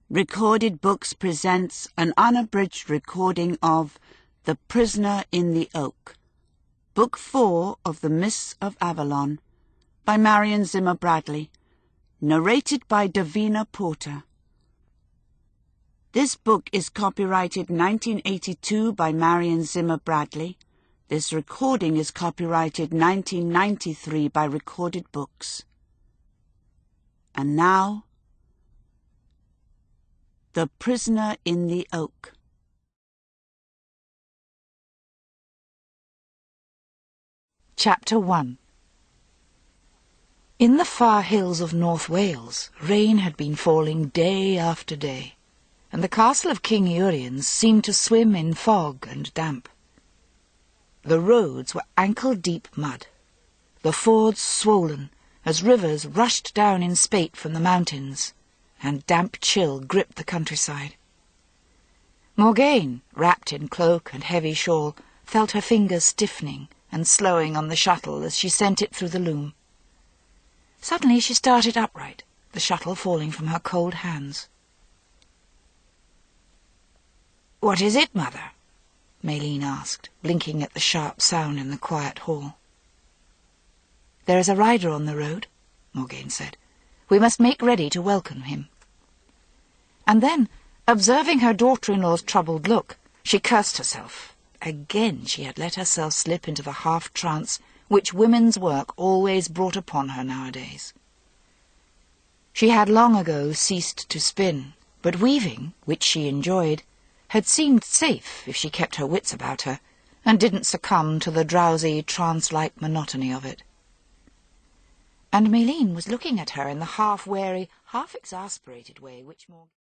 Recorded Books presents an unabridged recording of The Prisoner in the Oak, Book 4 of The Mists of Avalon, by Marion Zimmer Bradley, narrated by Davina Porter. This book is copyrighted 1982 by Marion Zimmer Bradley. This recording is copyrighted 1993 by Recorded Books. And now, The Prisoner in the Oak. Chapter 1. In the far hills of North Wales, rain had been falling day after day, and the castle of King Uriens seemed to swim in fog and damp. The roads were ankle-deep mud, the fords swollen as rivers rushed down in spate from the mountains, and damp chill gripped the countryside. Morgane, wrapped in cloak and heavy shawl, felt her fingers stiffening and slowing on the shuttle as she sent it through the loom. Suddenly she started upright, the shuttle falling from her cold hands. "What is it, Mother?" Maylene asked, blinking at the sharp sound in the quiet hall. "There is a rider on the road," Morgane said. "We must make ready to welcome him." And then, observing her daughter-in-law's troubled look, she cursed herself. Again she had let herself slip into the half-trance which women's work always brought upon her nowadays. She had long ago ceased to spin, but weaving, which she enjoyed, had seemed safe if she kept her wits about her, and didn't succumb to the drowsy, trance-like monotony of it. And Maylene was looking at her in the half-wary, half-exasperated way which